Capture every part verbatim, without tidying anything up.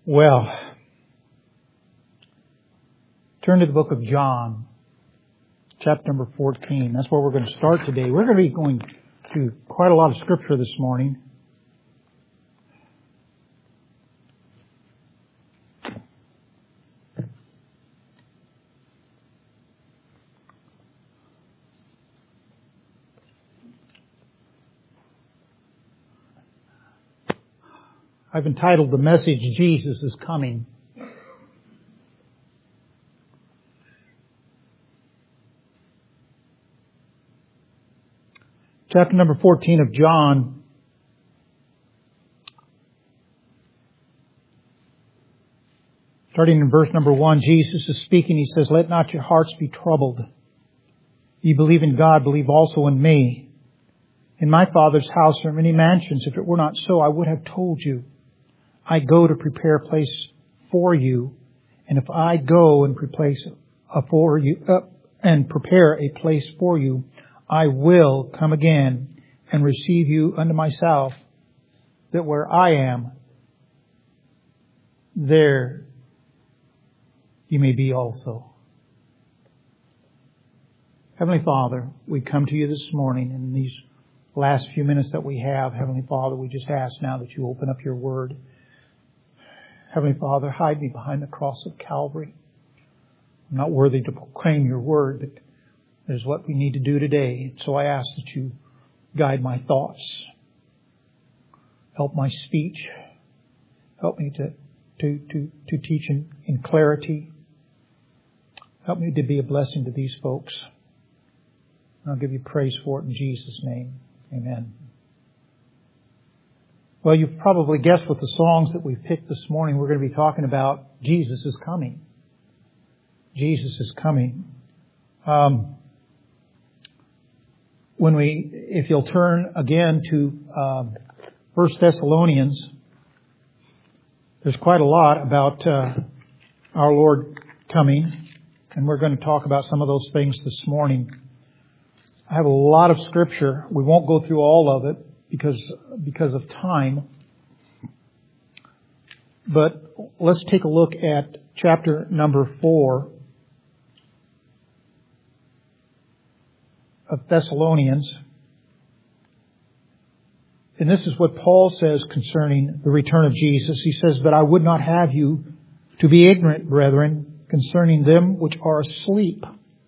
Well, turn to the book of John, chapter number fourteen. That's where we're going to start today. We're going to be going through quite a lot of scripture this morning. I've entitled the message, Jesus is Coming. Chapter number fourteen of John. Starting in verse number one, Jesus is speaking. He says, "Let not your hearts be troubled. Ye believe in God, believe also in me. In my Father's house are many mansions. If it were not so, I would have told you. I go to prepare a place for you, and if I go and prepare a for you uh, and prepare a place for you, I will come again and receive you unto myself, that where I am, there you may be also." Heavenly Father, we come to you this morning in these last few minutes that we have. Heavenly Father, we just ask now that you open up your word. Heavenly Father, hide me behind the cross of Calvary. I'm not worthy to proclaim your word, but it is what we need to do today. So I ask that you guide my thoughts. Help my speech. Help me to, to, to, to teach in, in clarity. Help me to be a blessing to these folks. I'll give you praise for it in Jesus' name. Amen. Well, you've probably guessed with the songs that we've picked this morning, we're going to be talking about Jesus is coming. Jesus is coming. Um, when we, if you'll turn again to um, First Thessalonians, there's quite a lot about uh, our Lord coming, and we're going to talk about some of those things this morning. I have a lot of scripture. We won't go through all of it because because of time. But let's take a look at chapter number four of Thessalonians. And this is what Paul says concerning the return of Jesus. He says, "But I would not have you to be ignorant, brethren, concerning them which are asleep,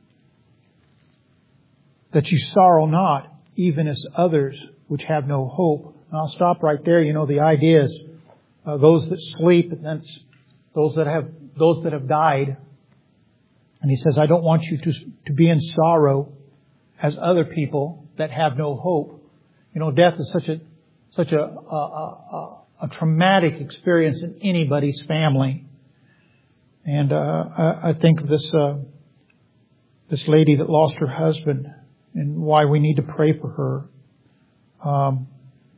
that you sorrow not, even as others which have no hope." And I'll stop right there. You know, the idea is uh, those that sleep, and that's those that have those that have died. And he says, "I don't want you to to be in sorrow as other people that have no hope." You know, death is such a such a a, a, a traumatic experience in anybody's family. And uh, I, I think of this uh, this lady that lost her husband, and why we need to pray for her. Um,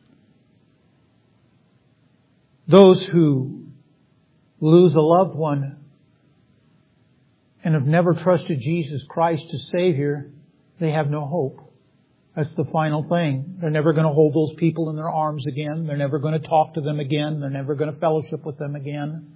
those who lose a loved one and have never trusted Jesus Christ as Savior, they have no hope. That's the final thing. They're never going to hold those people in their arms again. They're never going to talk to them again. They're never going to fellowship with them again.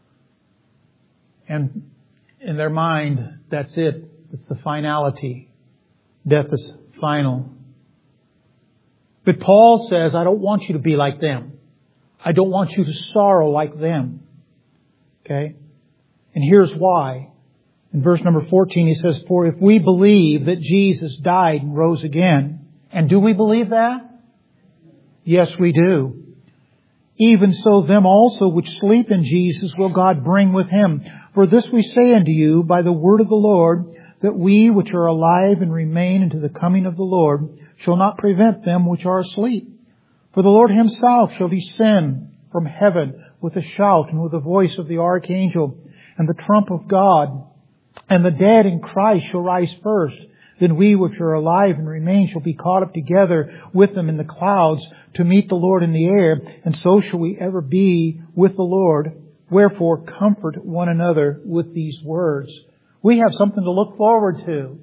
And in their mind, that's it. It's the finality. Death is final. But Paul says, I don't want you to be like them. I don't want you to sorrow like them. Okay? And here's why. In verse number fourteen, he says, "For if we believe that Jesus died and rose again," and do we believe that? Yes, we do. "Even so them also which sleep in Jesus will God bring with Him. For this we say unto you by the word of the Lord, that we which are alive and remain unto the coming of the Lord shall not prevent them which are asleep. For the Lord Himself shall descend from heaven with a shout and with the voice of the archangel and the trump of God. And the dead in Christ shall rise first. Then we which are alive and remain shall be caught up together with them in the clouds to meet the Lord in the air. And so shall we ever be with the Lord. Wherefore comfort one another with these words." We have something to look forward to.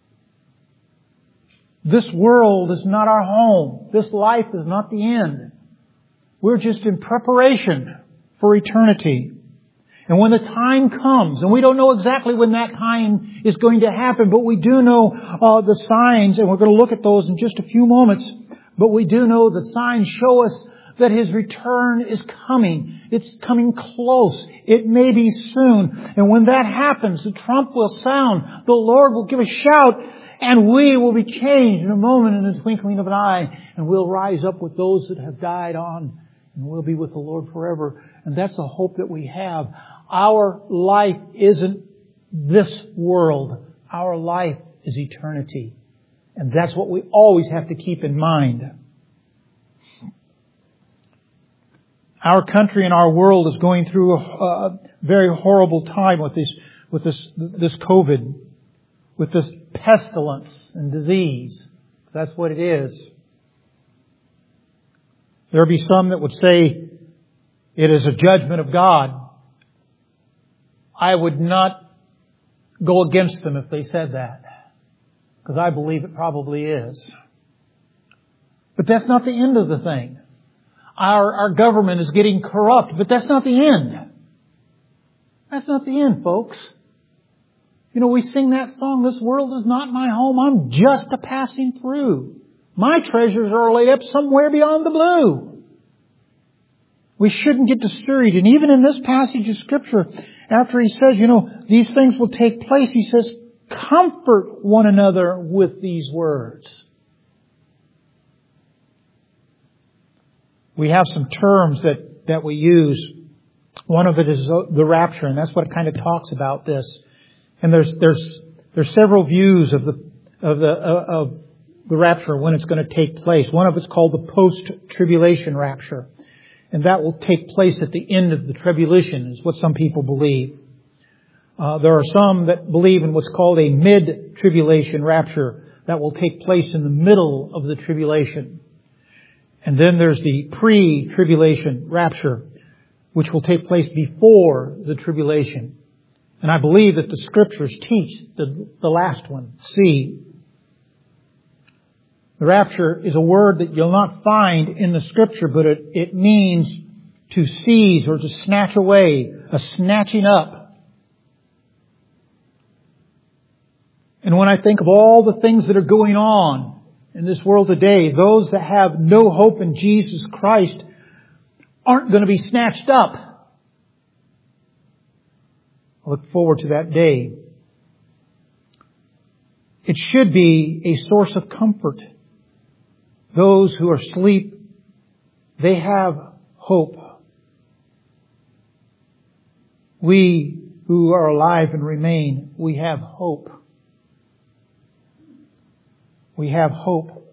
This world is not our home. This life is not the end. We're just in preparation for eternity. And when the time comes, and we don't know exactly when that time is going to happen, but we do know uh, the signs, and we're going to look at those in just a few moments, but we do know the signs show us that His return is coming. It's coming close. It may be soon. And when that happens, the trump will sound, the Lord will give a shout, and we will be changed in a moment, in the twinkling of an eye, and we'll rise up with those that have died on, and we'll be with the Lord forever. And that's the hope that we have. Our life isn't this world. Our life is eternity. And that's what we always have to keep in mind. Our country and our world is going through a, a very horrible time with this, with this, this COVID, with this pestilence and disease. That's what it is. There will be some that would say it is a judgment of God. I would not go against them if they said that, because I believe it probably is. But that's not the end of the thing. Our, our government is getting corrupt, but that's not the end. That's not the end, folks. You know, we sing that song, "This world is not my home, I'm just a passing through. My treasures are laid up somewhere beyond the blue." We shouldn't get discouraged. And even in this passage of Scripture, after He says, you know, these things will take place, He says, comfort one another with these words. We have some terms that, that we use. One of it is the rapture, and that's what it kind of talks about this. And there's, there's, there's several views of the, of the, of the rapture, when it's going to take place. One of it's called the post-tribulation rapture. And that will take place at the end of the tribulation, is what some people believe. Uh, there are some that believe in what's called a mid-tribulation rapture. That will take place in the middle of the tribulation. And then there's the pre-tribulation rapture, which will take place before the tribulation. And I believe that the Scriptures teach the, the last one, C. The rapture is a word that you'll not find in the Scripture, but it, it means to seize or to snatch away, a snatching up. And when I think of all the things that are going on in this world today, those that have no hope in Jesus Christ aren't going to be snatched up. I look forward to that day. It should be a source of comfort. Those who are asleep, they have hope. We who are alive and remain, we have hope. We have hope.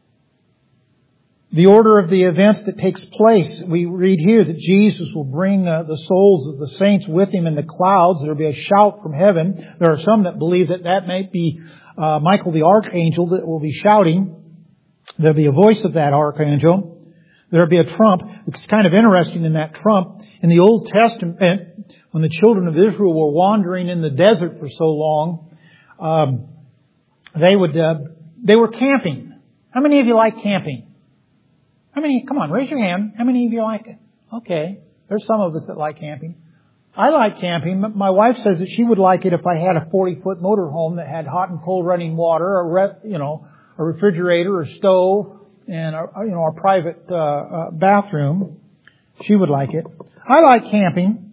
The order of the events that takes place, we read here that Jesus will bring uh, the souls of the saints with Him in the clouds. There will be a shout from heaven. There are some that believe that that might be uh, Michael the archangel that will be shouting. There'll be a voice of that archangel. There'll be a trump. It's kind of interesting in that trump. In the Old Testament, when the children of Israel were wandering in the desert for so long, um, they would uh, they were camping. How many of you like camping? How many? Come on, raise your hand. How many of you like it? Okay, there's some of us that like camping. I like camping. My wife says that she would like it if I had a forty-foot motorhome that had hot and cold running water, a re- you know. a refrigerator, a stove, and a, you know, a private uh, uh, bathroom. She would like it. I like camping,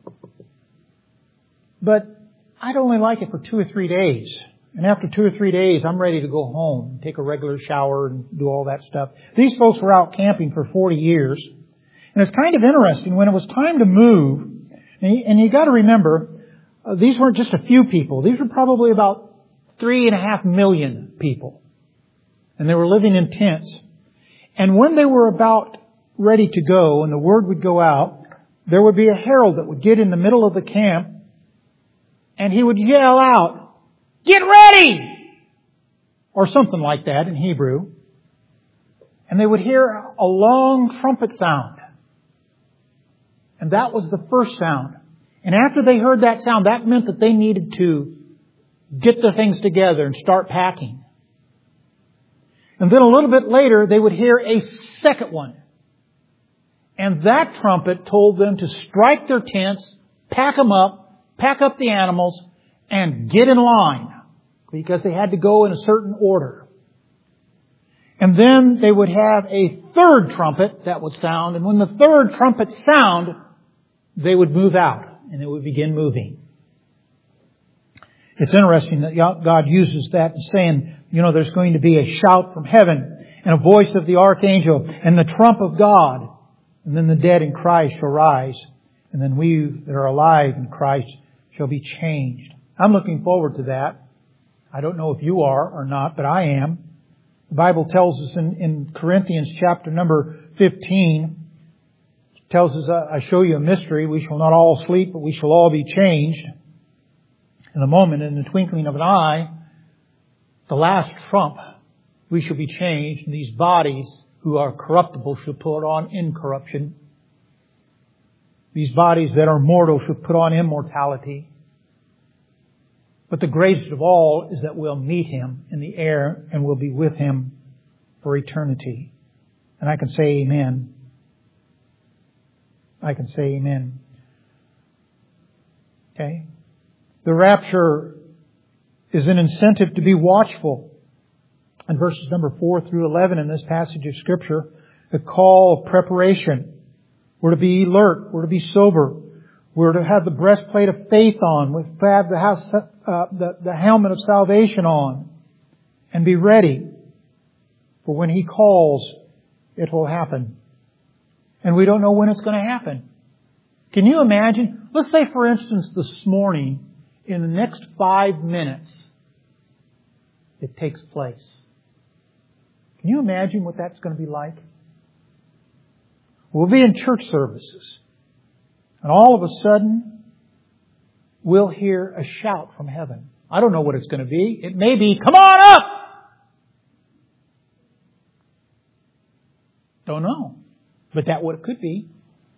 but I'd only like it for two or three days. And after two or three days, I'm ready to go home, take a regular shower, and do all that stuff. These folks were out camping for forty years, and it's kind of interesting when it was time to move. And you, and you got to remember, uh, these weren't just a few people. These were probably about three and a half million people. And they were living in tents. And when they were about ready to go and the word would go out, there would be a herald that would get in the middle of the camp and he would yell out, "Get ready!" Or something like that in Hebrew. And they would hear a long trumpet sound. And that was the first sound. And after they heard that sound, that meant that they needed to get their things together and start packing. And then a little bit later, they would hear a second one. And that trumpet told them to strike their tents, pack them up, pack up the animals, and get in line. Because they had to go in a certain order. And then they would have a third trumpet that would sound. And when the third trumpet sound, they would move out. And it would begin moving. It's interesting that God uses that in saying, you know, there's going to be a shout from heaven and a voice of the archangel and the trump of God. And then the dead in Christ shall rise. And then we that are alive in Christ shall be changed. I'm looking forward to that. I don't know if you are or not, but I am. The Bible tells us in, in Corinthians chapter number fifteen, tells us, I show you a mystery. We shall not all sleep, but we shall all be changed. In a moment, in the twinkling of an eye, the last trump, we shall be changed. And these bodies who are corruptible shall put on incorruption. These bodies that are mortal shall put on immortality. But the greatest of all is that we'll meet Him in the air and we'll be with Him for eternity. And I can say amen. I can say amen. Okay? The rapture is an incentive to be watchful. In verses number four through eleven in this passage of Scripture, the call of preparation. We're to be alert. We're to be sober. We're to have the breastplate of faith on. We're to have the, house, uh, the, the helmet of salvation on. And be ready. For when He calls, it will happen. And we don't know when it's going to happen. Can you imagine? Let's say, for instance, this morning, in the next five minutes, it takes place. Can you imagine what that's going to be like? We'll be in church services. And all of a sudden, we'll hear a shout from heaven. I don't know what it's going to be. It may be, come on up! Don't know. But that's what it could be.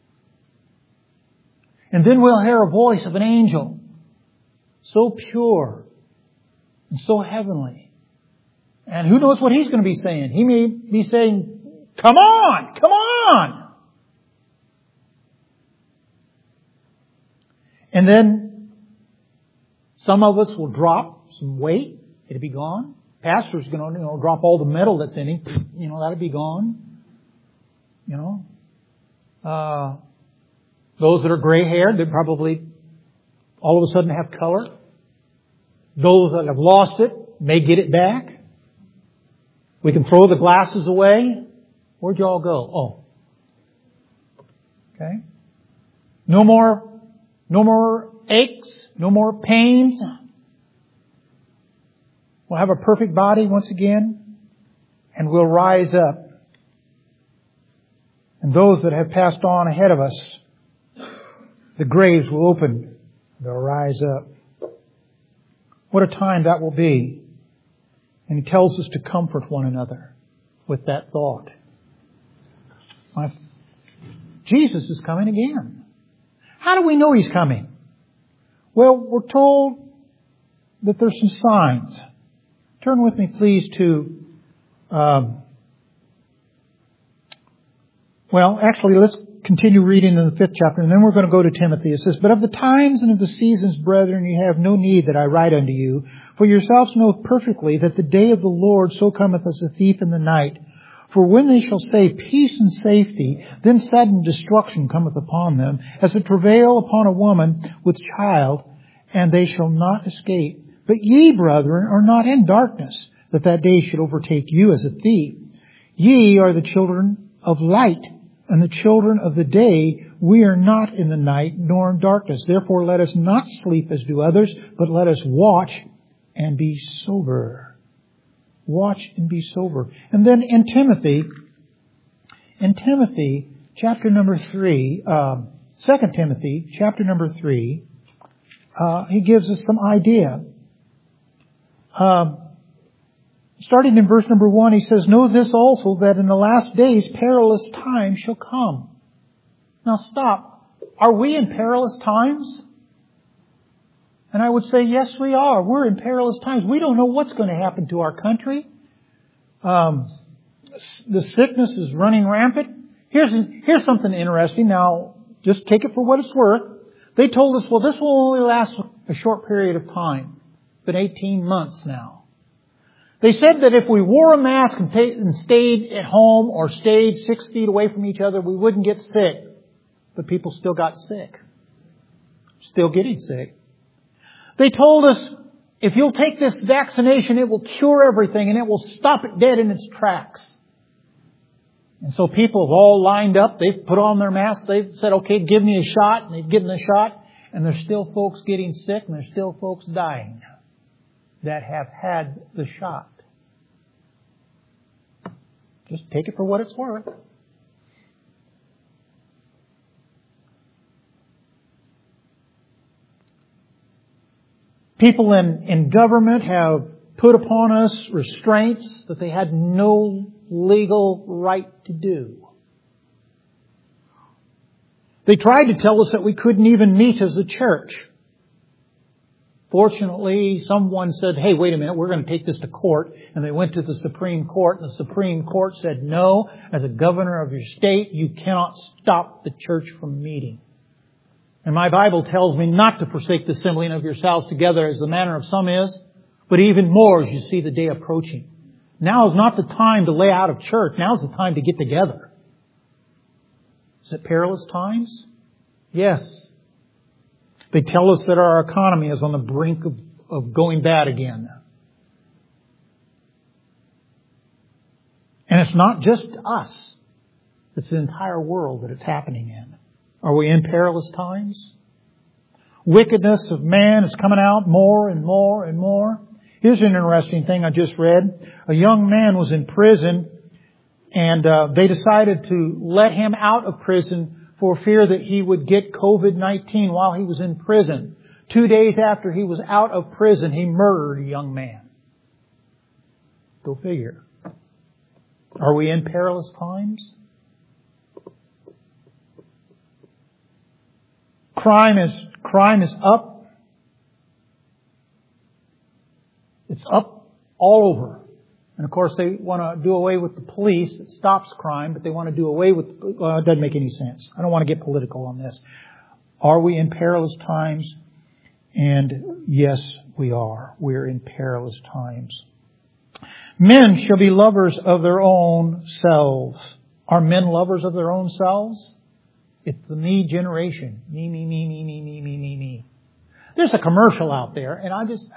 And then we'll hear a voice of an angel. So pure. And so heavenly. And who knows what he's going to be saying? He may be saying, come on! Come on! And then some of us will drop some weight. It'll be gone. Pastor's going to, you know, drop all the metal that's in him. You know, that'll be gone. You know. Uh, those that are gray-haired, they probably all of a sudden have color. Those that have lost it may get it back. We can throw the glasses away. Where'd you all go? Oh. Okay. No more No more aches, no more pains. We'll have a perfect body once again, and we'll rise up. And those that have passed on ahead of us, the graves will open. They'll rise up. What a time that will be. And He tells us to comfort one another with that thought. My, Jesus is coming again. How do we know He's coming? Well, we're told that there's some signs. Turn with me, please, to... Um, well, actually, let's continue reading in the fifth chapter, and then we're going to go to Timothy. It says, but of the times and of the seasons, brethren, you have no need that I write unto you. For yourselves know perfectly that the day of the Lord so cometh as a thief in the night. For when they shall say peace and safety, then sudden destruction cometh upon them, as a travail upon a woman with child, and they shall not escape. But ye, brethren, are not in darkness, that that day should overtake you as a thief. Ye are the children of light, and the children of the day. We are not in the night, nor in darkness. Therefore let us not sleep as do others, but let us watch and be sober. Watch and be sober. And then in Timothy, in Timothy, chapter number three, um, Second Timothy, chapter number three, uh, he gives us some idea. Um, starting in verse number one, he says, know this also, that in the last days perilous times shall come. Now stop. Are we in perilous times? And I would say, yes, we are. We're in perilous times. We don't know what's going to happen to our country. Um, the sickness is running rampant. Here's, here's something interesting. Now, just take it for what it's worth. They told us, well, this will only last a short period of time. It's been eighteen months now. They said that if we wore a mask and, pay, and stayed at home or stayed six feet away from each other, we wouldn't get sick. But people still got sick. Still getting sick. They told us, if you'll take this vaccination, it will cure everything and it will stop it dead in its tracks. And so people have all lined up. They've put on their masks. They've said, okay, give me a shot. And they've given the shot. And there's still folks getting sick and there's still folks dying that have had the shot. Just take it for what it's worth. People in, in government have put upon us restraints that they had no legal right to do. They tried to tell us that we couldn't even meet as a church. Fortunately, someone said, hey, wait a minute, we're going to take this to court. And they went to the Supreme Court, and the Supreme Court said, no, as a governor of your state, you cannot stop the church from meeting. And my Bible tells me not to forsake the assembling of yourselves together as the manner of some is, but even more as you see the day approaching. Now is not the time to lay out of church. Now is the time to get together. Is it perilous times? Yes. They tell us that our economy is on the brink of, of going bad again. And it's not just us. It's the entire world that it's happening in. Are we in perilous times? Wickedness of man is coming out more and more and more. Here's an interesting thing I just read. A young man was in prison, and uh, they decided to let him out of prison for fear that he would get covid nineteen while he was in prison. Two days after he was out of prison, he murdered a young man. Go figure. Are we in perilous times? Crime is, crime is up. It's up all over. And of course they want to do away with the police. It stops crime, but they want to do away with, well, it doesn't make any sense. I don't want to get political on this. Are we in perilous times? And yes, we are. We're in perilous times. Men shall be lovers of their own selves. Are men lovers of their own selves? It's the me generation. Me, me, me, me, me, me, me, me, me. There's a commercial out there, and I just,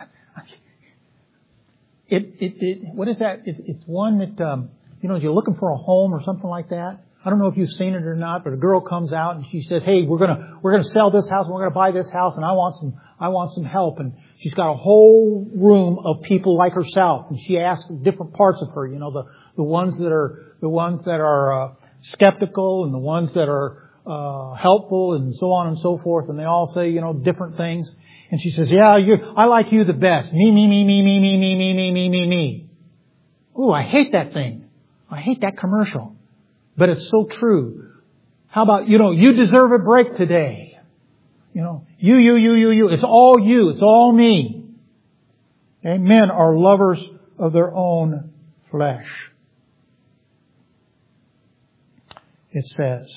it, it, it what is that? It, it's one that, um, you know, you're looking for a home or something like that. I don't know if you've seen it or not, but a girl comes out and she says, "Hey, we're gonna, we're gonna sell this house and we're gonna buy this house, and I want some, I want some help." And she's got a whole room of people like herself, and she asks different parts of her. You know, the the ones that are the ones that are uh, skeptical and the ones that are Uh, helpful and so on and so forth, and they all say, you know, different things. And she says, yeah, you, I like you the best. Me, me, me, me, me, me, me, me, me, me, me, me. Ooh, I hate that thing. I hate that commercial. But it's so true. How about, you know, you deserve a break today. You know, you, you, you, you, you. It's all you. It's all me. Okay? Men are lovers of their own flesh. It says,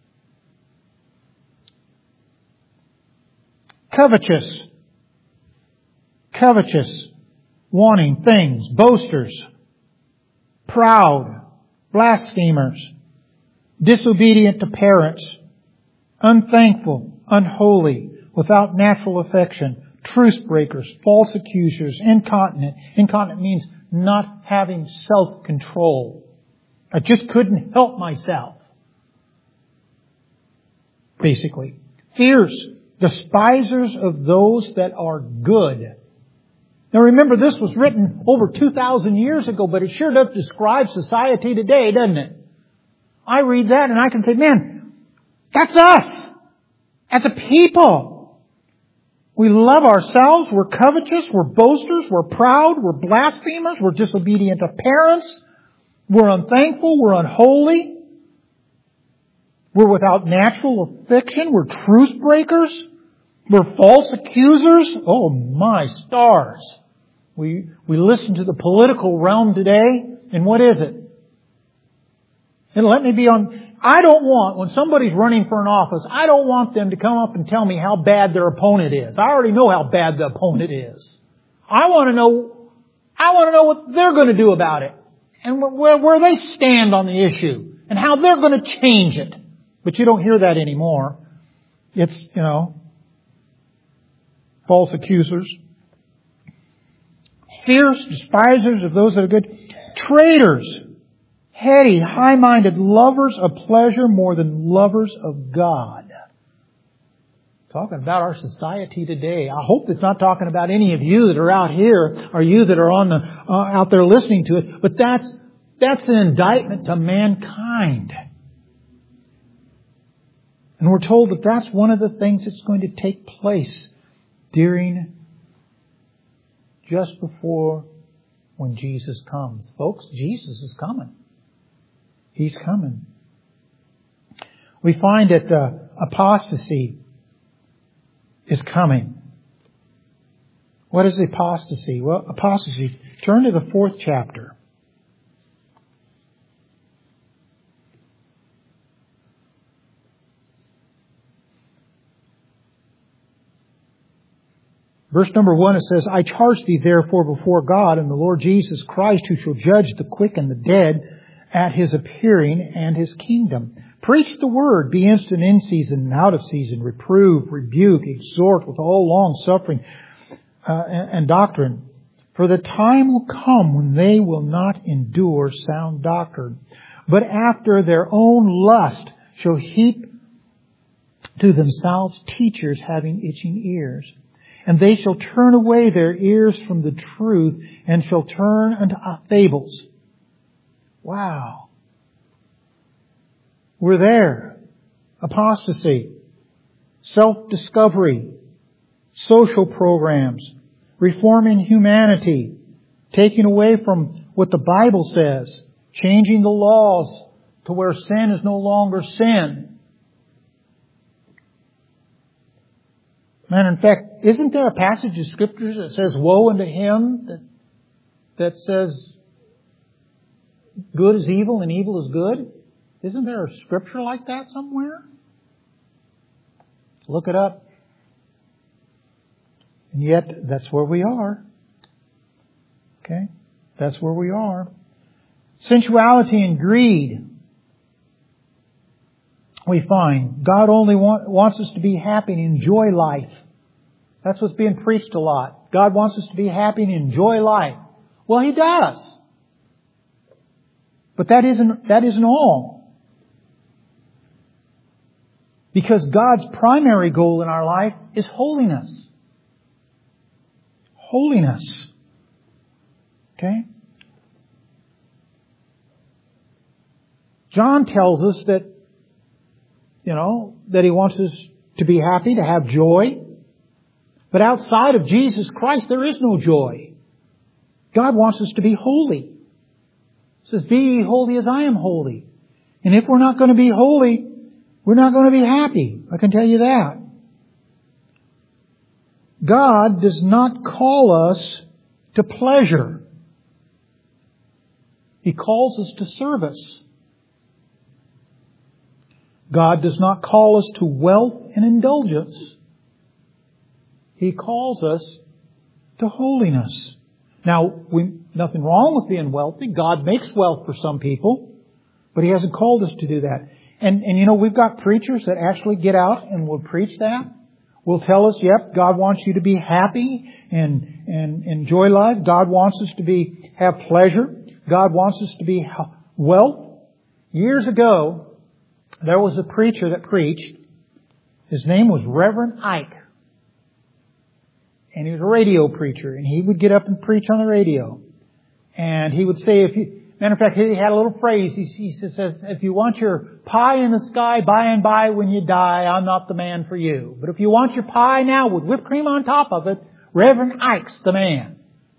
covetous, covetous, wanting things, boasters, proud, blasphemers, disobedient to parents, unthankful, unholy, without natural affection, truce breakers, false accusers, incontinent. Incontinent means not having self-control. I just couldn't help myself. Basically. Fierce, despisers of those that are good. Now remember, this was written over two thousand years ago, but it sure does describe society today, doesn't it? I read that and I can say, man, that's us as a people. We love ourselves, we're covetous, we're boasters, we're proud, we're blasphemers, we're disobedient to parents, we're unthankful, we're unholy. We're without natural affection. We're truce breakers. We're false accusers. Oh my stars. We, we listen to the political realm today, and what is it? And let me be on, I don't want, when somebody's running for an office, I don't want them to come up and tell me how bad their opponent is. I already know how bad the opponent is. I want to know, I want to know what they're going to do about it. And where, where they stand on the issue. And how they're going to change it. But you don't hear that anymore. It's, you know, false accusers. Fierce despisers of those that are good. Traitors. Heady, high-minded, lovers of pleasure more than lovers of God. Talking about our society today. I hope it's not talking about any of you that are out here or you that are on the uh, out there listening to it. But that's that's an indictment to mankind. And we're told that that's one of the things that's going to take place during, just before when Jesus comes. Folks, Jesus is coming. He's coming. We find that uh, apostasy is coming. What is apostasy? Well, apostasy, turn to the fourth chapter. Verse number one, it says, I charge thee therefore before God and the Lord Jesus Christ, who shall judge the quick and the dead at His appearing and His kingdom. Preach the word, be instant in season and out of season, reprove, rebuke, exhort with all long suffering uh, and, and doctrine. For the time will come when they will not endure sound doctrine, but after their own lust shall heap to themselves teachers having itching ears. And they shall turn away their ears from the truth and shall turn unto fables. Wow. We're there. Apostasy. Self-discovery. Social programs. Reforming humanity. Taking away from what the Bible says. Changing the laws to where sin is no longer sin. And in fact, isn't there a passage of Scriptures that says, woe unto him that, that says good is evil and evil is good? Isn't there a scripture like that somewhere? Look it up. And yet, that's where we are. Okay? That's where we are. Sensuality and greed. We find God only want, wants us to be happy and enjoy life. That's what's being preached a lot. God wants us to be happy and enjoy life. Well, He does. But that isn't, that isn't all. Because God's primary goal in our life is holiness. Holiness. Okay? John tells us that, you know, that he wants us to be happy, to have joy. But outside of Jesus Christ, there is no joy. God wants us to be holy. He says, be ye holy as I am holy. And if we're not going to be holy, we're not going to be happy. I can tell you that. God does not call us to pleasure. He calls us to service. God does not call us to wealth and indulgence. He calls us to holiness. Now, we, nothing wrong with being wealthy. God makes wealth for some people, but He hasn't called us to do that. And, and you know, we've got preachers that actually get out and will preach that. Will tell us, yep, God wants you to be happy and, and enjoy life. God wants us to be, have pleasure. God wants us to be wealth. Years ago, there was a preacher that preached. His name was Reverend Ike. And he was a radio preacher. And he would get up and preach on the radio. And he would say, if you, matter of fact, he had a little phrase. He, he says, if you want your pie in the sky by and by when you die, I'm not the man for you. But if you want your pie now with whipped cream on top of it, Reverend Ike's the man.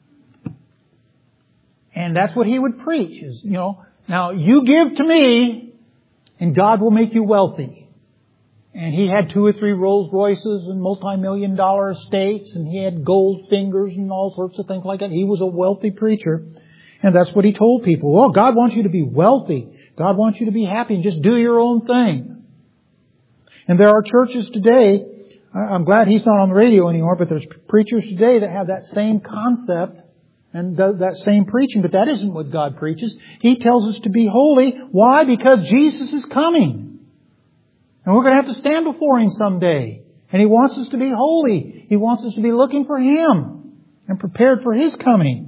And that's what he would preach. Is, you know, now you give to me and God will make you wealthy. And he had two or three Rolls Royces and multi-million dollar estates, and he had gold fingers and all sorts of things like that. He was a wealthy preacher. And that's what he told people. Well, God wants you to be wealthy. God wants you to be happy and just do your own thing. And there are churches today, I'm glad he's not on the radio anymore, but there's preachers today that have that same concept and that same preaching, but that isn't what God preaches. He tells us to be holy. Why? Because Jesus is coming. And we're going to have to stand before Him someday. And He wants us to be holy. He wants us to be looking for Him and prepared for His coming.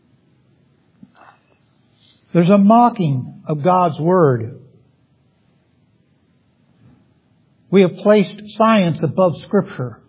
There's a mocking of God's Word. We have placed science above Scripture.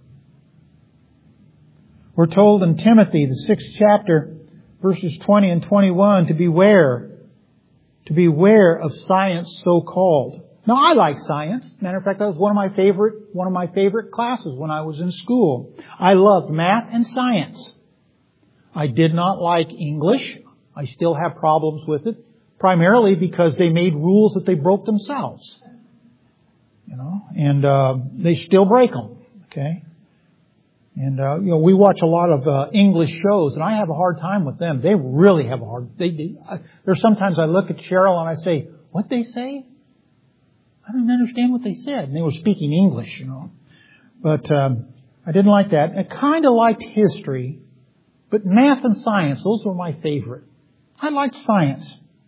We're told in Timothy, the sixth chapter, verses twenty and twenty-one, to beware, to beware of science so called. Now, I like science. Matter of fact, that was one of my favorite, one of my favorite classes when I was in school. I loved math and science. I did not like English. I still have problems with it, primarily because they made rules that they broke themselves. You know, and uh, they still break them. Okay, and uh, you know, we watch a lot of uh, English shows, and I have a hard time with them. They really have a hard. They, they uh, there's sometimes I look at Cheryl and I say, "What they say? I didn't understand what they said." And they were speaking English, you know. But um, I didn't like that. I kind of liked history, but math and science, those were my favorite. I liked science,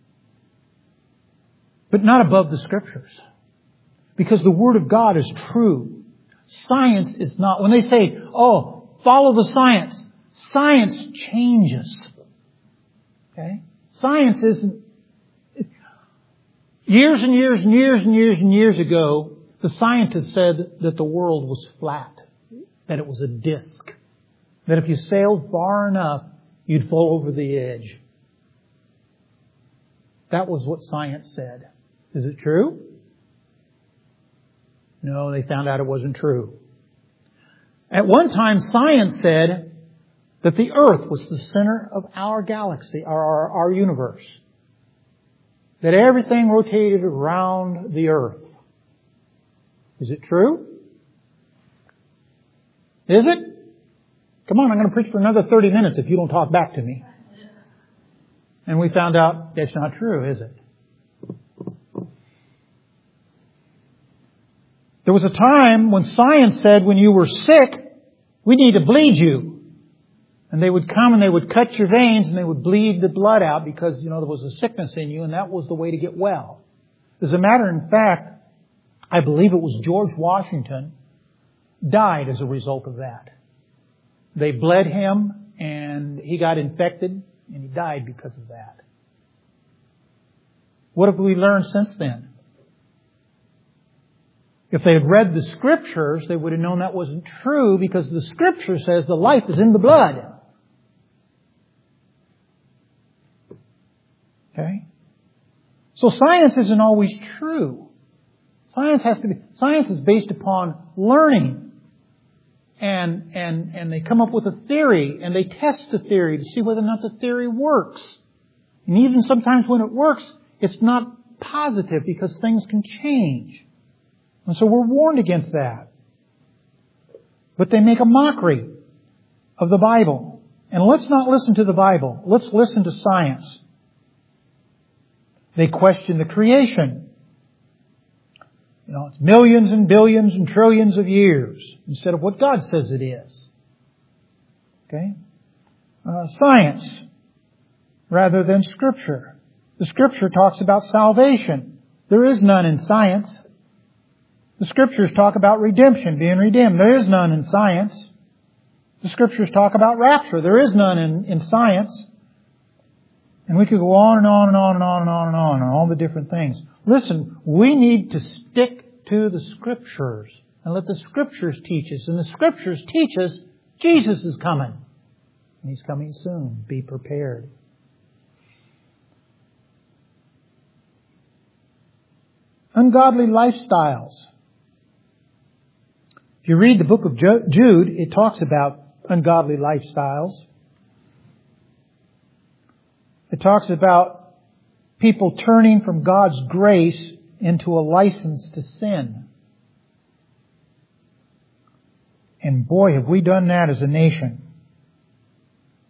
but not above the Scriptures. Because the Word of God is true. Science is not. When they say, oh, follow the science, science changes. Okay? Science isn't. Years and years and years and years and years ago, the scientists said that the world was flat, that it was a disc, that if you sailed far enough, you'd fall over the edge. That was what science said. Is it true? No, they found out it wasn't true. At one time, science said that the Earth was the center of our galaxy, our, our, our universe. That everything rotated around the Earth. Is it true? Is it? Come on, I'm going to preach for another thirty minutes if you don't talk back to me. And we found out that's not true, is it? There was a time when science said when you were sick, we need to bleed you. And they would come and they would cut your veins and they would bleed the blood out because, you know, there was a sickness in you and that was the way to get well. As a matter of fact, I believe it was George Washington died as a result of that. They bled him and he got infected and he died because of that. What have we learned since then? If they had read the Scriptures, they would have known that wasn't true because the Scripture says the life is in the blood. Okay? So science isn't always true. Science has to be, science is based upon learning. And, and, and they come up with a theory and they test the theory to see whether or not the theory works. And even sometimes when it works, it's not positive because things can change. And so we're warned against that. But they make a mockery of the Bible. And let's not listen to the Bible. Let's listen to science. They question the creation. You know, it's millions and billions and trillions of years instead of what God says it is. Okay? Uh, science rather than Scripture. The Scripture talks about salvation. There is none in science. The Scriptures talk about redemption, being redeemed. There is none in science. The Scriptures talk about rapture. There is none in, in science. And we could go on and on and on and on and on and on and all the different things. Listen, we need to stick to the Scriptures and let the Scriptures teach us. And the Scriptures teach us Jesus is coming. And He's coming soon. Be prepared. Ungodly lifestyles. If you read the book of Jude, it talks about ungodly lifestyles. It talks about people turning from God's grace into a license to sin. And boy, have we done that as a nation.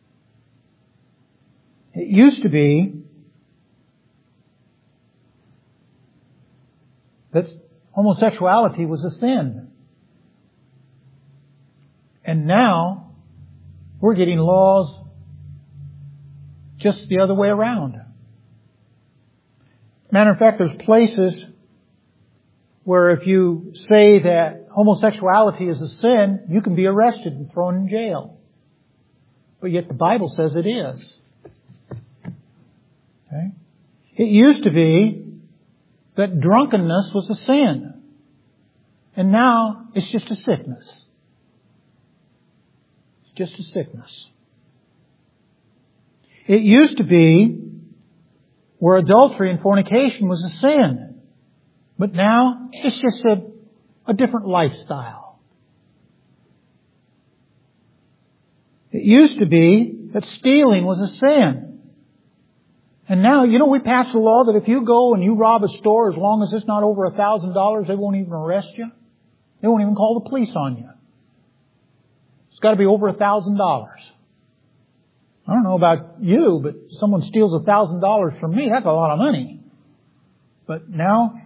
It used to be that homosexuality was a sin. And now we're getting laws just the other way around. Matter of fact, there's places where if you say that homosexuality is a sin, you can be arrested and thrown in jail. But yet the Bible says it is. Okay? It used to be that drunkenness was a sin. And now it's just a sickness. It's just a sickness. It used to be where adultery and fornication was a sin. But now it's just a, a different lifestyle. It used to be that stealing was a sin. And now, you know, we passed a law that if you go and you rob a store, as long as it's not over a thousand dollars, they won't even arrest you. They won't even call the police on you. It's got to be over a thousand dollars. I don't know about you, but if someone steals a thousand dollars from me, that's a lot of money. But now,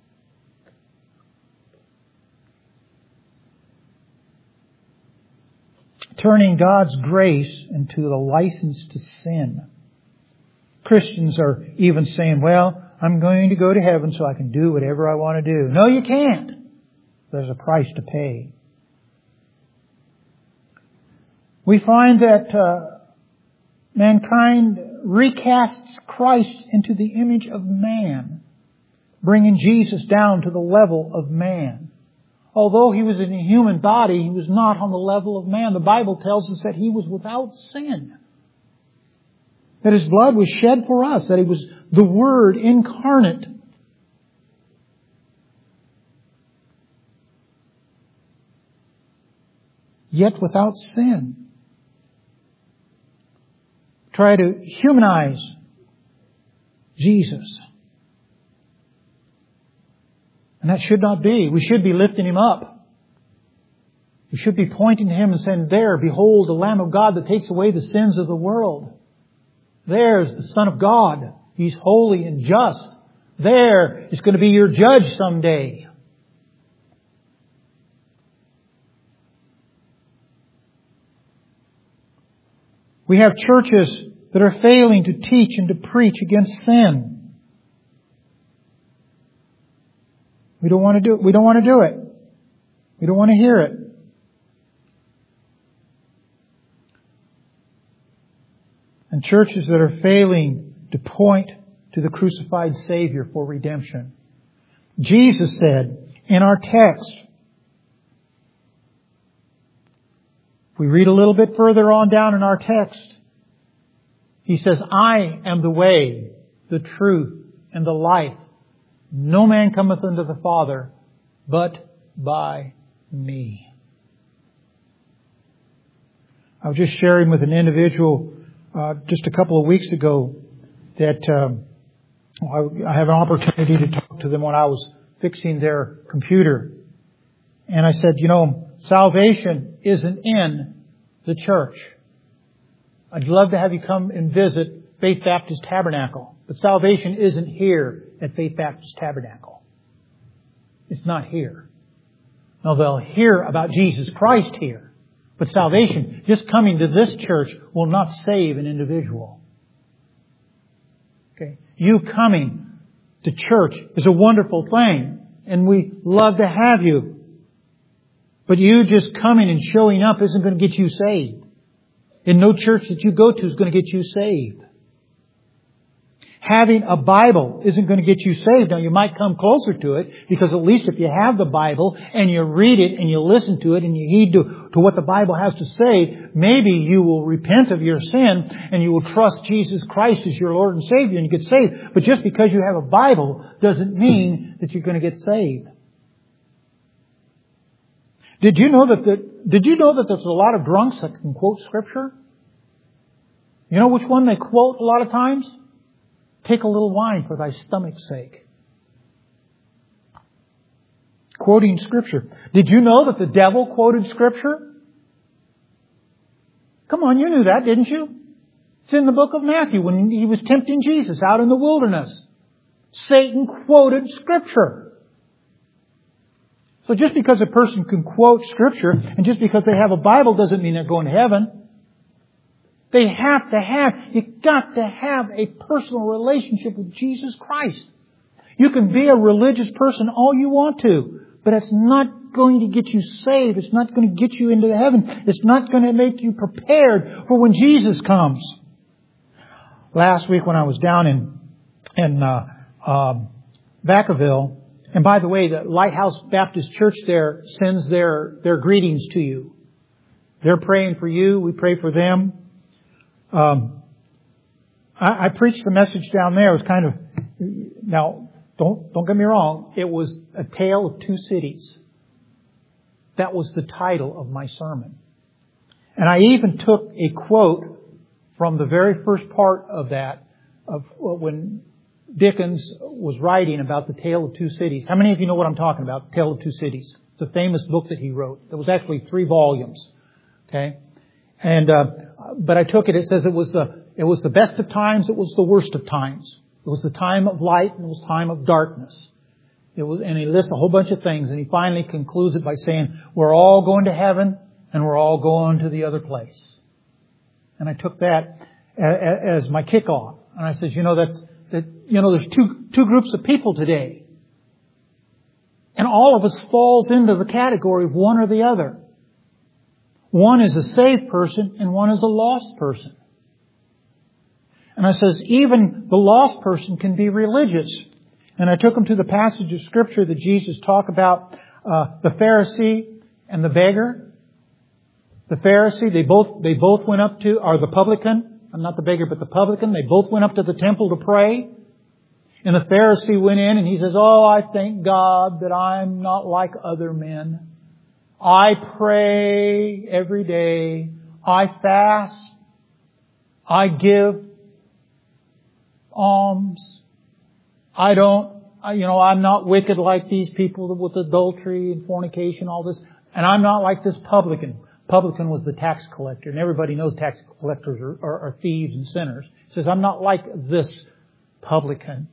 turning God's grace into the license to sin. Christians are even saying, well, I'm going to go to heaven so I can do whatever I want to do. No, you can't. There's a price to pay. We find that uh, mankind recasts Christ into the image of man, bringing Jesus down to the level of man. Although He was in a human body, He was not on the level of man. The Bible tells us that He was without sin. That His blood was shed for us. That He was the Word incarnate. Yet without sin. Try to humanize Jesus. And that should not be. We should be lifting Him up. We should be pointing to Him and saying, there, behold, the Lamb of God that takes away the sins of the world. There's the Son of God. He's holy and just. There is going to be your judge someday. We have churches that are failing to teach and to preach against sin. We don't want to do it. We don't want to do it. We don't want to hear it. And churches that are failing to point to the crucified Savior for redemption. Jesus said in our text, if we read a little bit further on down in our text, He says, I am the way, the truth, and the life. No man cometh unto the Father but by me. I was just sharing with an individual uh, just a couple of weeks ago that um, I, I have an opportunity to talk to them when I was fixing their computer. And I said, you know, salvation isn't in the church. I'd love to have you come and visit Faith Baptist Tabernacle. But salvation isn't here at Faith Baptist Tabernacle. It's not here. Now they'll hear about Jesus Christ here. But salvation, just coming to this church, will not save an individual. Okay? You coming to church is a wonderful thing. And we love to have you. But you just coming and showing up isn't going to get you saved. And no church that you go to is going to get you saved. Having a Bible isn't going to get you saved. Now you might come closer to it because at least if you have the Bible and you read it and you listen to it and you heed to, to what the Bible has to say, maybe you will repent of your sin and you will trust Jesus Christ as your Lord and Savior and you get saved. But just because you have a Bible doesn't mean that you're going to get saved. Did you know that the, did you know that there's a lot of drunks that can quote Scripture? You know which one they quote a lot of times? Take a little wine for thy stomach's sake. Quoting Scripture. Did you know that the devil quoted Scripture? Come on, you knew that, didn't you? It's in the book of Matthew when he was tempting Jesus out in the wilderness. Satan quoted Scripture. So just because a person can quote Scripture and just because they have a Bible doesn't mean they're going to heaven. They have to have, you've got to have a personal relationship with Jesus Christ. You can be a religious person all you want to, but it's not going to get you saved. It's not going to get you into heaven. It's not going to make you prepared for when Jesus comes. Last week when I was down in, in, uh, um, Vacaville, and by the way, the Lighthouse Baptist Church there sends their, their greetings to you. They're praying for you. We pray for them. Um, I, I preached the message down there. It was kind of, now, don't, don't get me wrong. It was a tale of two cities. That was the title of my sermon. And I even took a quote from the very first part of that, of when Dickens was writing about the Tale of Two Cities. How many of you know what I'm talking about? The Tale of Two Cities. It's a famous book that he wrote. There was actually three volumes. Okay? And, uh, but I took it, it says it was the, it was the best of times, it was the worst of times. It was the time of light and it was time of darkness. It was, and he lists a whole bunch of things, and he finally concludes it by saying, we're all going to heaven and we're all going to the other place. And I took that as my kickoff. And I said, you know, that's, that, you know, there's two, two groups of people today. And all of us falls into the category of one or the other. One is a saved person and one is a lost person. And I says, even the lost person can be religious. And I took them to the passage of Scripture that Jesus talked about, uh, the Pharisee and the beggar. The Pharisee, they both, they both went up to, or the publican, not the beggar, but the publican, they both went up to the temple to pray. And the Pharisee went in and he says, oh, I thank God that I'm not like other men. I pray every day. I fast. I give alms. I don't, you know, I'm not wicked like these people with adultery and fornication, all this. And I'm not like this publican. Publican was the tax collector. And everybody knows tax collectors are, are, are thieves and sinners. He says, I'm not like this publican.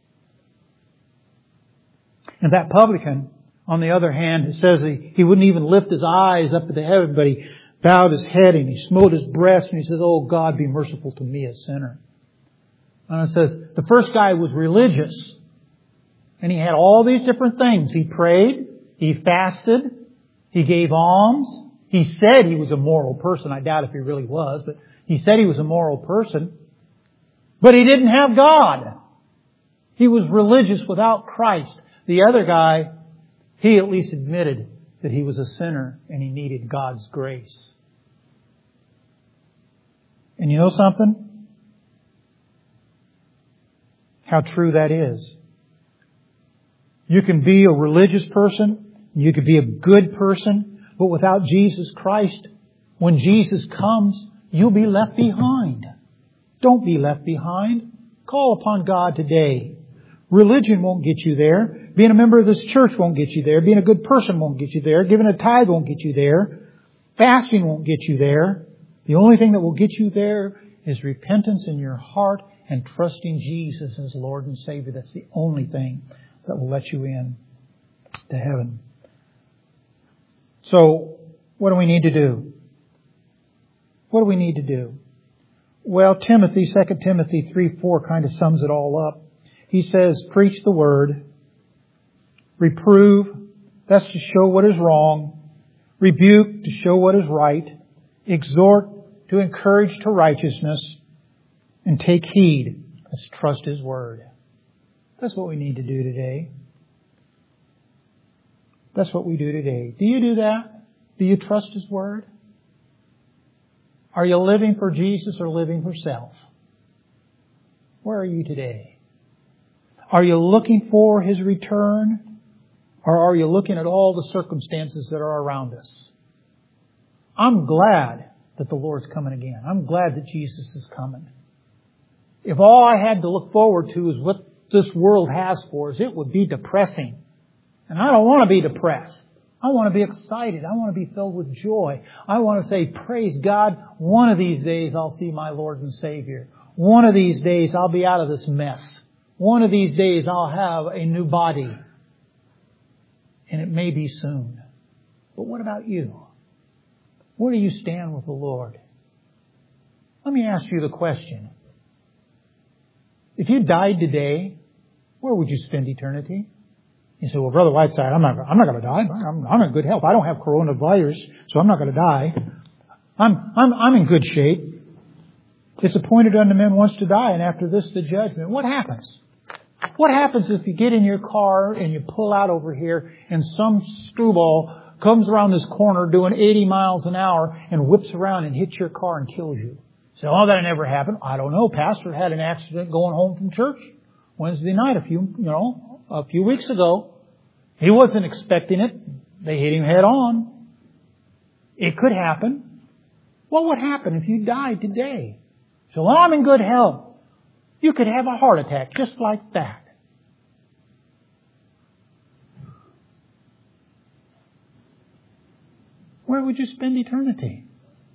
And that publican, on the other hand, it says he, he wouldn't even lift his eyes up to the heaven, but he bowed his head and he smote his breast and he says, oh God, be merciful to me, a sinner. And it says, the first guy was religious. And he had all these different things. He prayed. He fasted. He gave alms. He said he was a moral person. I doubt if he really was, but he said he was a moral person. But he didn't have God. He was religious without Christ. The other guy, he at least admitted that he was a sinner and he needed God's grace. And you know something? How true that is. You can be a religious person. You can be a good person. But without Jesus Christ, when Jesus comes, you'll be left behind. Don't be left behind. Call upon God today. Religion won't get you there. Being a member of this church won't get you there. Being a good person won't get you there. Giving a tithe won't get you there. Fasting won't get you there. The only thing that will get you there is repentance in your heart and trusting Jesus as Lord and Savior. That's the only thing that will let you in to heaven. So, what do we need to do? What do we need to do? Well, Timothy, Second Timothy three four kind of sums it all up. He says, preach the word, reprove, that's to show what is wrong, rebuke to show what is right, exhort to encourage to righteousness, and take heed. Let's trust His word. That's what we need to do today. That's what we do today. Do you do that? Do you trust His word? Are you living for Jesus or living for self? Where are you today? Are you looking for His return? Or are you looking at all the circumstances that are around us? I'm glad that the Lord's coming again. I'm glad that Jesus is coming. If all I had to look forward to is what this world has for us, it would be depressing. And I don't want to be depressed. I want to be excited. I want to be filled with joy. I want to say, praise God, one of these days I'll see my Lord and Savior. One of these days I'll be out of this mess. One of these days I'll have a new body. And it may be soon. But what about you? Where do you stand with the Lord? Let me ask you the question. If you died today, where would you spend eternity? You say, well, Brother Whiteside, I'm not, I'm not going to die. I'm, I'm in good health. I don't have coronavirus, so I'm not going to die. I'm, I'm, I'm in good shape. It's appointed unto men once to die, and after this, the judgment. What happens? What happens if you get in your car and you pull out over here and some screwball comes around this corner doing eighty miles an hour and whips around and hits your car and kills you? So, oh, that never happened. I don't know. Pastor had an accident going home from church Wednesday night a few, you know, a few weeks ago. He wasn't expecting it. They hit him head on. It could happen. What would happen if you died today? So, well, I'm in good health. You could have a heart attack just like that. Where would you spend eternity?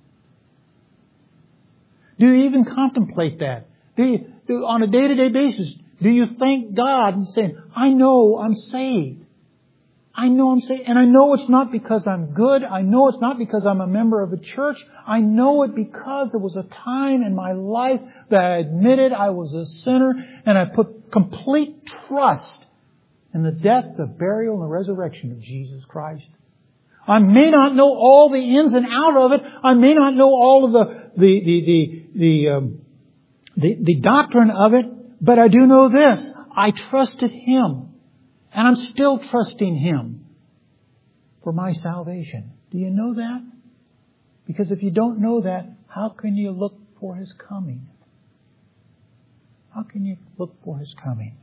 Do you even contemplate that? Do you, do, on a day-to-day basis, do you thank God and say, I know I'm saved. I know I'm saved. And I know it's not because I'm good. I know it's not because I'm a member of a church. I know it because there was a time in my life that I admitted I was a sinner and I put complete trust in the death, the burial, and the resurrection of Jesus Christ. I may not know all the ins and out of it. I may not know all of the the the the the, um, the, the doctrine of it, but I do know this: I trusted Him, and I'm still trusting Him for my salvation. Do you know that? Because if you don't know that, how can you look for His coming? How can you look for His coming?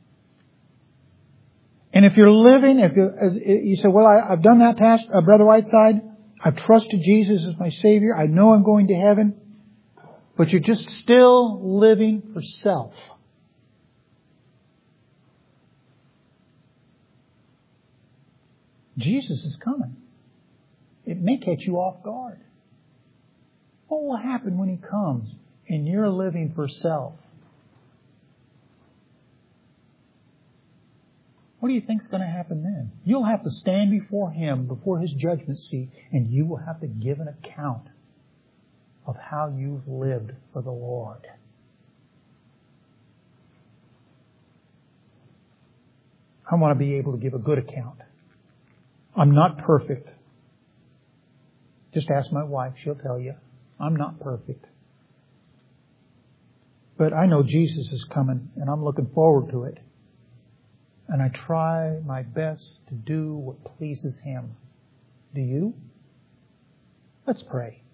And if you're living, if you, as you say, well, I, I've done that, Pastor, uh, Brother Whiteside. I've trusted Jesus as my Savior. I know I'm going to heaven. But you're just still living for self. Jesus is coming. It may catch you off guard. What will happen when He comes and you're living for self? What do you think is going to happen then? You'll have to stand before Him, before His judgment seat, and you will have to give an account of how you've lived for the Lord. I want to be able to give a good account. I'm not perfect. Just ask my wife. She'll tell you. I'm not perfect. But I know Jesus is coming, and I'm looking forward to it. And I try my best to do what pleases Him. Do you? Let's pray.